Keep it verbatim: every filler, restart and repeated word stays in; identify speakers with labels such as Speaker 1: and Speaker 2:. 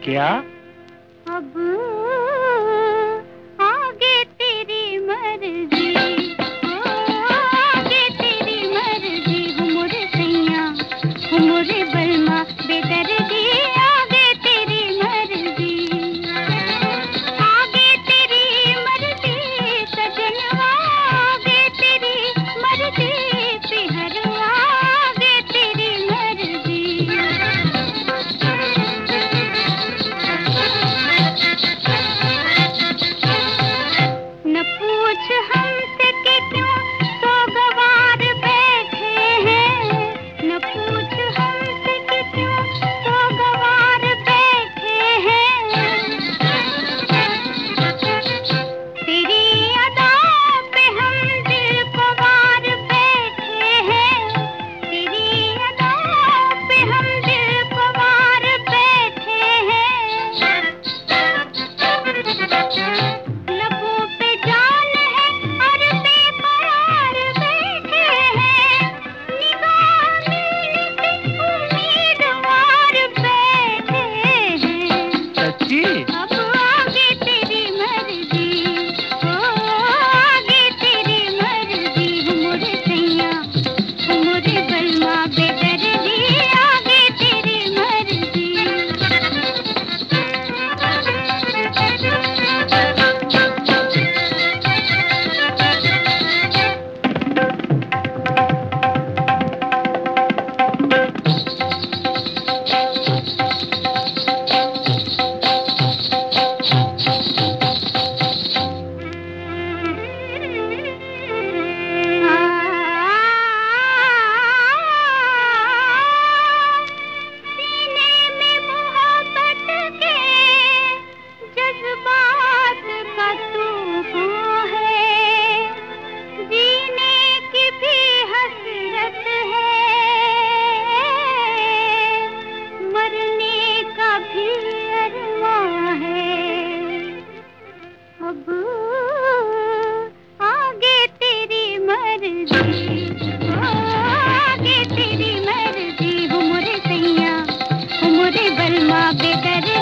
Speaker 1: क्या?
Speaker 2: अब आगे तेरी मर्जी, आगे तेरी मर्जी, हो मोरे सैया, हो मोरे बलमा बेदर्दी, आगे तेरी मर्जी, आगे तेरी मर्जी सजनवा, आगे तेरी मर्जी पिहरवा, आगे तेरी मर्जी। न पूछ हमसे कि क्यों सोगवार बैठे हैं, न पूछ हमसे कि क्यों सोगवार बैठे हैं, तेरी अदाओं पे हम दिल को वार बैठे हैं, तेरी अदाओं पे हम दिल को वार बैठे हैं, लबों पे जान है और बेकरार बैठे हैं, निगाह मिलने पे उम्मीदवार बैठे हैं।
Speaker 1: सच्ची?
Speaker 2: अब आगे तेरी मर्जी, ओ आगे तेरी मर्जी, हो मोरे सैया, हो मोरे बलमा बेदर्दी, आगे तेरी मर्जी। सीने में मोहब्बत के जज्बात का तूफान है, जीने की भी हसरत है, मरने का भी अरमान है। अब आगे तेरी मर्जी, आगे तेरी मर्जी, हो मोरे सैया, हो मोरे बलमा बेदर्दी।